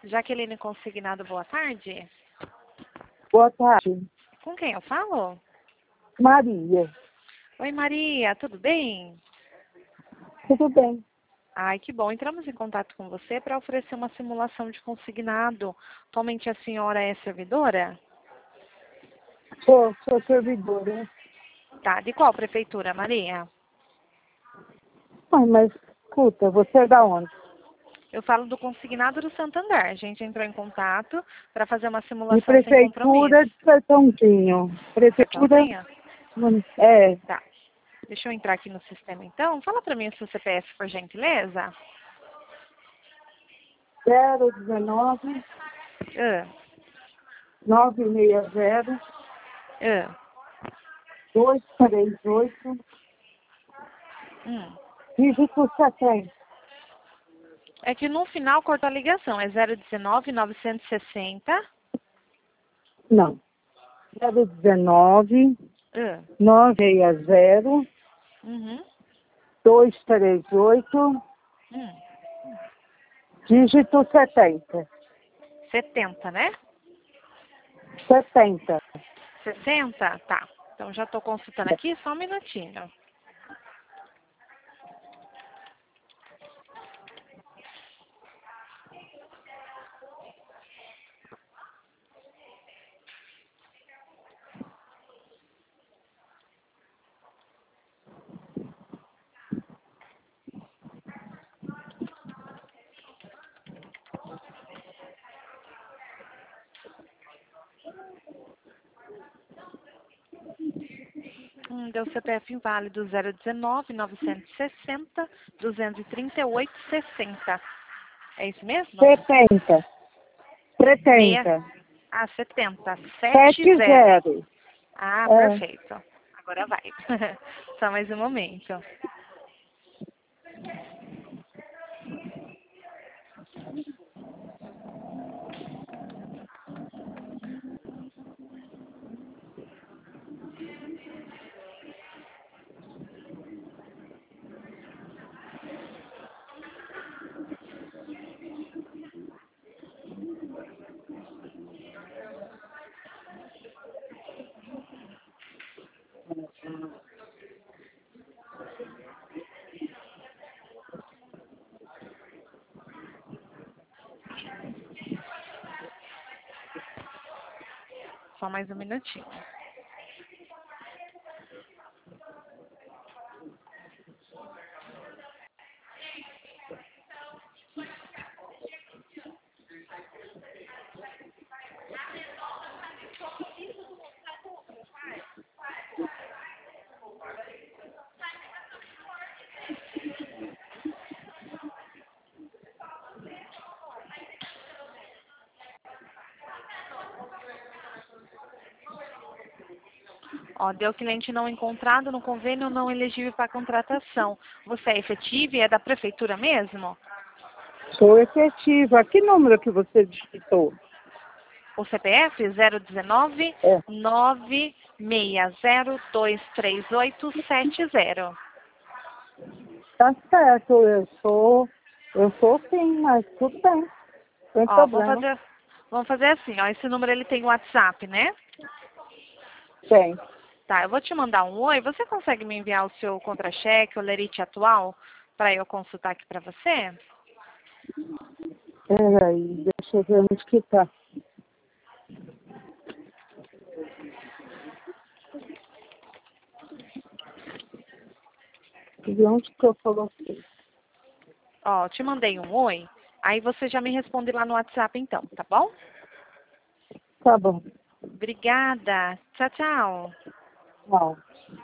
Jaqueline Consignado, boa tarde. Boa tarde. Com quem eu falo? Maria. Oi, Maria, tudo bem? Tudo bem? Ai, que bom. Entramos em contato com você para oferecer uma simulação de consignado. Atualmente a senhora é servidora? Sou servidora. Tá, de qual prefeitura, Maria? Ai, mas escuta, você é da onde? Eu falo do consignado do Santander. A gente entrou em contato para fazer uma De simulação sem prefeitura compromisso. de Sertãozinho. Prefeitura. Sertãozinho? É. Tá. Deixa eu entrar aqui no sistema então. Fala para mim o seu CPF, por gentileza. 019 Ah, 960 ah. 238 Hum. dígito 70. É que no final cortou a ligação. É 019 960. Não. 019 Ah. 960 Uhum. 238 Hum. dígito 70. 70, né? 70. 60? Tá. Então já estou consultando aqui, só um minutinho. Deu CPF inválido 019 960 238 60. É isso mesmo? 70. Meia. 70. Ah, 70. 70. 70. Ah, É. perfeito. Agora vai. Só mais um momento. Só mais um minutinho. Ó, deu cliente não encontrado no convênio não elegível para contratação. Você é efetivo e é da prefeitura mesmo? Sou efetiva. Que número que você digitou? O CPF 019 É. 960 238 70. Tá certo, eu sou sim, mas tudo bem. Sem Ó, problema. vamos fazer assim, ó. Esse número ele tem WhatsApp, né? Tem. Tá, eu vou te mandar um oi. Você consegue me enviar o seu contra-cheque, o lerite atual, para eu consultar aqui para você? Peraí, deixa eu ver onde que tá. E onde que eu coloquei? Ó, te mandei um oi. Aí você já me responde lá no WhatsApp então, tá bom? Tá bom. Obrigada. Tchau, tchau. Tchau.